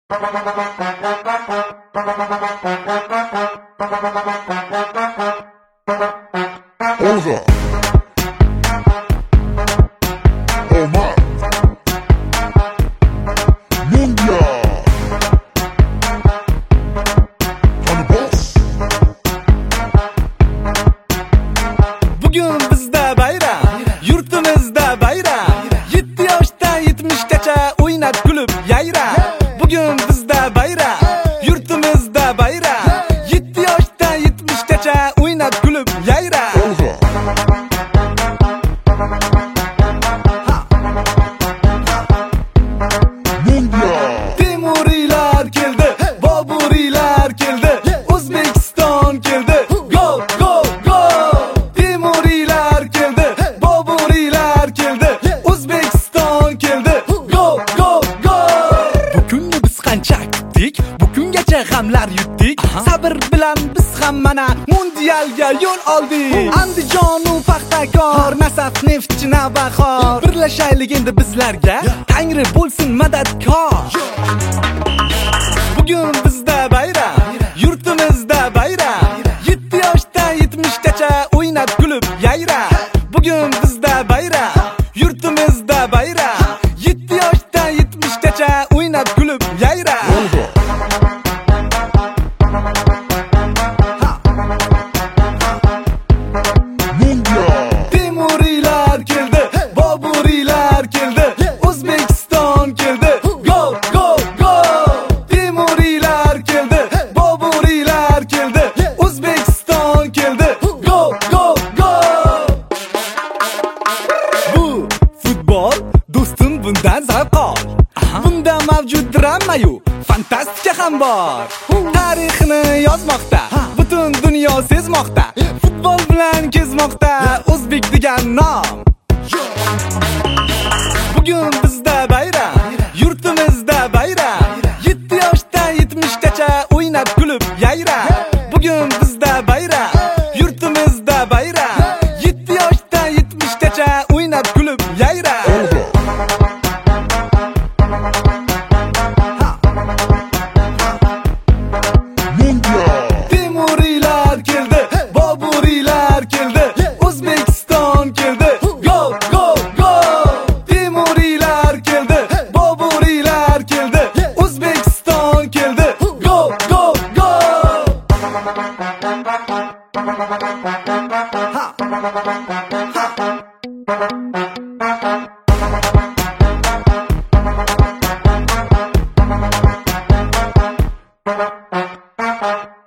Olga. Omar. Mundial. Hani boss. Bugün bizde bayram, yurtimizda bayram. 7 yoshdan 70gacha o'ynab kulib yayram. Bugün bizde bayram, yurtimizda bayram. 7 yoshdan 70gacha o'ynab kulib yayram. Olga. Mundial. Temuriylar keldi, Boburiylar keldi, O'zbekiston keldi. Gol, gol, gol! Temuriylar keldi, Boburiylar keldi, O'zbekiston keldi. Gol, gol, gol! Bugunni biz qancha kutdik, bugungacha g'amlar yutdik. Sabr bilan biz ham mana mundialga yo'l oldik. Andijon u Paxtakor, Nasaf, Neftchi, Navbahor. Birlashaylik endi bizlarga, Tangri bo'lsin madadkor. Bugün bizde bayram, yurtimizda bayram. 7 yoshdan 70gacha o'ynab kulib yayram. Bugün bizde bayram, yurtimizda bayram. 7 yoshdan 70gacha o'ynab kulib yayram. Olga. Mundial. Temuriylar keldi, Boburiylar keldi, O'zbekiston keldi. Gol, gol, gol! Temuriylar keldi, Boburiylar keldi, O'zbekiston keldi. Gol, gol, gol! Bu futbol, do'stim, bundan zavq ol. Bunda mavjud drama-yu fantastika ham bor. Tarixni yozmoqda, butun dunyo sezmoqda. Futbol bilan kezmoqda o'zbek degan nom. Bugün bizde bayram, yurtimizda bayram. 7 yoshdan 70gacha o'ynab kulib yayram. Bugün bizde bayram, yurtimizda bayram. 7 yoshdan 70gacha o'ynab kulib yayram. Olga. Mundial. Temuriylar keldi, Boburiylar keldi, O'zbekiston keldi. Gol, gol, gol! Temuriylar keldi, Boburiylar keldi, O'zbekiston keldi. Gol, gol, gol! Ha.